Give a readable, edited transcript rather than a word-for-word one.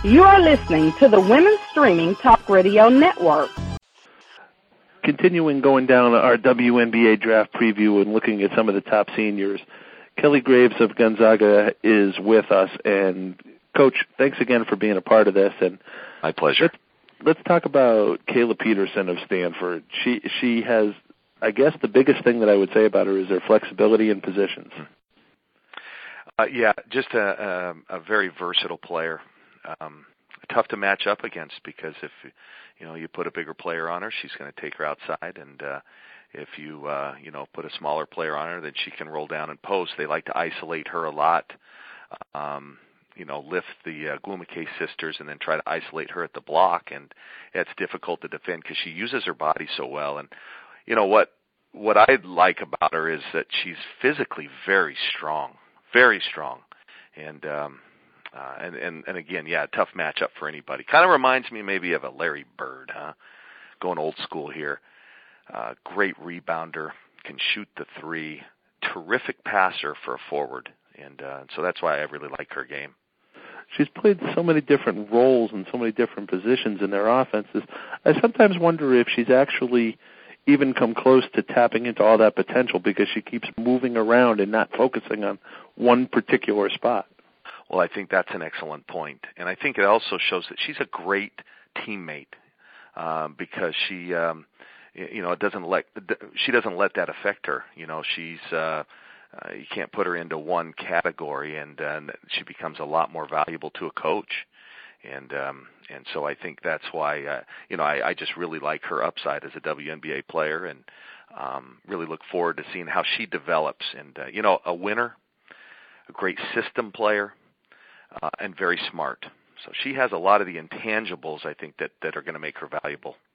You are listening to the Women's Streaming Talk Radio Network. Continuing going down our WNBA draft preview and looking at some of the top seniors, Kelly Graves of Gonzaga is with us. And, Coach, thanks again for being a part of this. And my pleasure. Let's talk about Kayla Peterson of Stanford. She has, I guess, the biggest thing that I would say about her is her flexibility in positions. Just a very versatile player. Tough to match up against because if you put a bigger player on her, she's going to take her outside, and if you put a smaller player on her, then she can roll down and post. They like to isolate her a lot. Lift the Guimaraes sisters and then try to isolate her at the block, and it's difficult to defend because she uses her body so well. And what I like about her is that she's physically very strong, and again, tough matchup for anybody. Kind of reminds me maybe of a Larry Bird, going old school here. Great rebounder, can shoot the three, terrific passer for a forward, and so that's why I really like her game. She's played so many different roles and so many different positions in their offenses. I sometimes wonder if she's actually even come close to tapping into all that potential because she keeps moving around and not focusing on one particular spot. Well, I think that's an excellent point, and I think it also shows that she's a great teammate because she, doesn't let that affect her. She's you can't put her into one category, and she becomes a lot more valuable to a coach, and so I think that's why I just really like her upside as a WNBA player, and really look forward to seeing how she develops. And a winner, a great system player. And very smart. So she has a lot of the intangibles, I think, that are going to make her valuable.